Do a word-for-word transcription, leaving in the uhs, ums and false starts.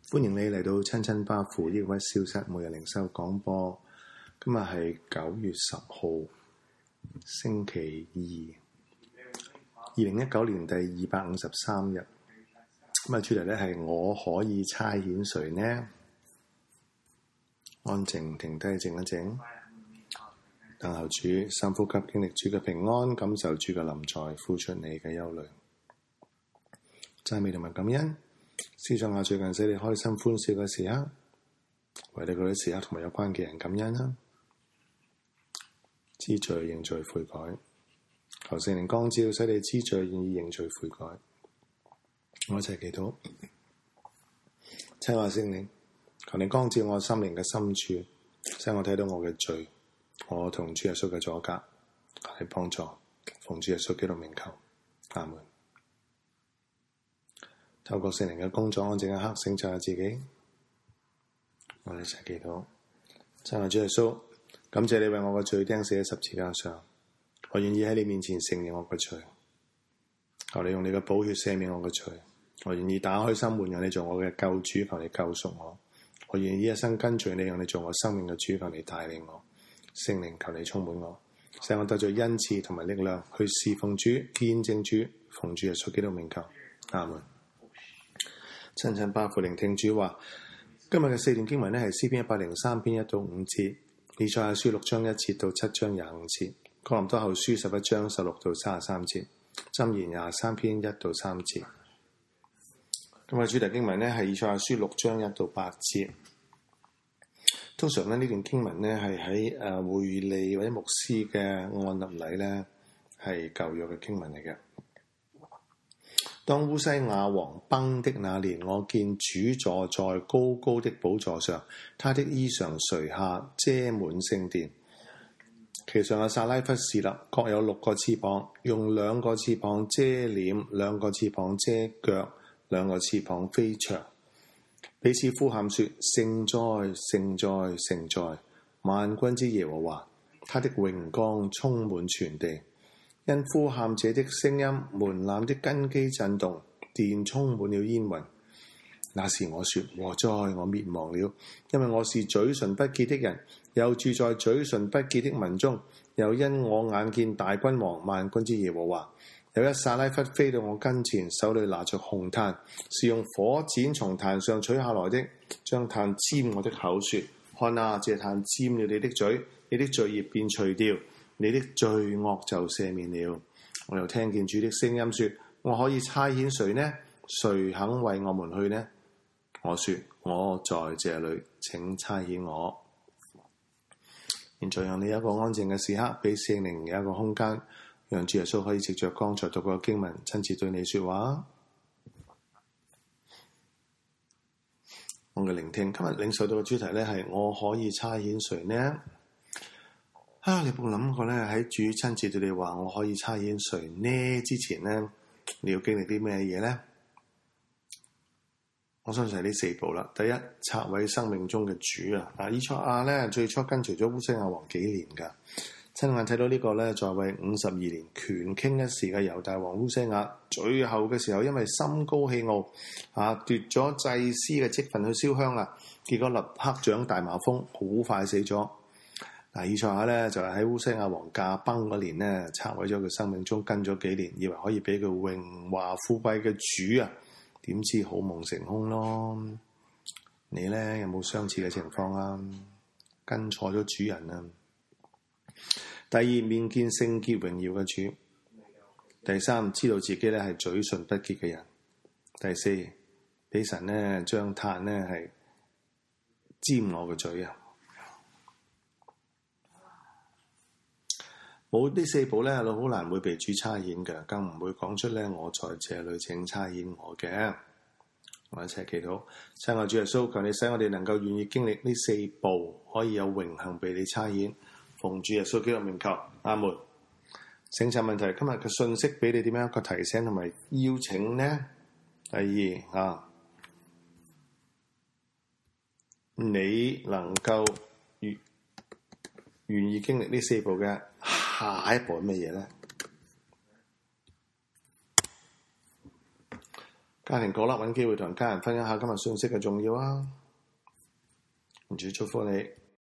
歡迎你嚟到親親巴父抑鬱消失每日靈修廣播。今日係九月十號，星期二，二零一九年第二百五十三日。今日主題咧係我可以差遣誰呢？安靜停低，靜一靜，等候主，深呼吸，經歷主嘅平安，感受主嘅臨在，呼出你嘅憂慮，讚美同埋感恩。思想下最近使你開心歡笑嘅時刻，為你嗰啲時刻同埋有關嘅人感恩啦。知罪認罪悔改，求聖靈光照，使你知罪願意認罪悔改。我一齊祈禱，親愛聖靈，求你光照我心靈嘅深處，使我睇到我嘅罪，我同主耶穌嘅阻隔，求你幫助，奉主耶穌基督名求，阿門。透過聖靈嘅工作，安靜一刻，省察下自己。我哋一齊祈禱，親愛主耶穌，感謝你為我嘅罪釘死喺十字架上，我願意喺你面前承認我嘅罪，求你用你嘅寶血赦免我嘅罪，我願意打開心門，讓你做我嘅救主，求你救贖我，我願意一生跟隨你，讓你做我生命嘅主，求你帶領我，聖靈求你充滿我，使我得咗恩賜同埋力量去侍奉主、見證主，奉主耶穌基督名求，阿門。親親巴父聆聽主話，今日嘅四段經文呢係詩篇一百零三篇一到五節，以賽亞書六章一節到七章廿五節，哥林多後書十一章十六到三十三節，箴言廿三篇一到三節。今日主題經文呢係以賽亞書六章一到八節。通常呢呢段經文呢係喺誒會理或者牧師嘅按立禮呢係舊約嘅經文嚟嘅。當烏西雅王崩的那年，我見主坐在高高的寶座上，他的衣裳垂下，遮滿聖殿。其上有撒拉弗侍立，各有六個翅膀，用兩個翅膀遮臉，兩個翅膀遮腳，兩個翅膀飛翔，彼此呼喊說：聖哉，聖哉，聖哉！萬軍之耶和華，他的榮光充滿全地。因呼喊者的聲音，門檻的根基震動，殿充滿了煙雲。那時我說：禍哉，我滅亡了，因為我是嘴唇不潔的人，又住在嘴唇不潔的民中。又因我眼見大君王萬軍之耶和華，有一撒拉弗飛到我跟前，手裏拿着紅炭，是用火剪從壇上取下來的，將炭沾我的口，說：看啊，這炭沾了你的嘴，你的罪孽便除掉，你的罪惡就赦免了。我又聽見主的聲音說：我可以差遣誰呢？誰肯為我們去呢？我說：我在這裏，請差遣我。現在讓你有一個安靜嘅時刻，俾聖靈有一個空間，讓主耶穌可以藉着剛才讀過嘅經文，親自對你說話。我嘅聆聽，今日領受到嘅主題呢係我可以差遣誰呢？啊！你有冇諗過咧？喺主親自對你話我可以差遣誰呢之前咧，你要經歷啲咩嘢咧？我相信係呢四步啦。第一，拆毀生命中嘅主啊！嗱，以賽亞咧最初跟隨咗烏西雅王幾年噶，親眼睇到呢個咧在位五十二年權傾一時嘅猶大王烏西雅，最後嘅時候因為心高氣傲啊，奪咗祭司嘅職分去燒香啦，結果立刻長大麻風，好快死咗。嗱，以賽亞咧就係喺烏西雅王駕崩嗰年咧，拆毀咗佢生命中跟咗幾年，以為可以俾佢榮華富貴嘅主啊，點知好夢成空咯。你咧有冇相似嘅情況啊？跟錯咗主人啊。第二，面見聖潔榮耀嘅主。第三，知道自己咧係嘴唇不潔嘅人。第四，俾神咧將炭咧係沾我嘅嘴啊。冇呢四步咧，好難會被主差遣嘅，更唔會講出咧我在這裏請差遣我嘅。我一齊祈禱，親愛主耶穌，求你使我哋能夠願意經歷呢四步，可以有榮幸被你差遣。奉主耶穌基督名求，阿門。省察問題，今日嘅信息俾你點樣一個提醒同埋邀請呢？第二啊，你能夠願願意經歷呢四步嘅下一步係乜嘢咧？ 家庭角落揾機會同家人分享下今日信息嘅重要啊！願主祝福你。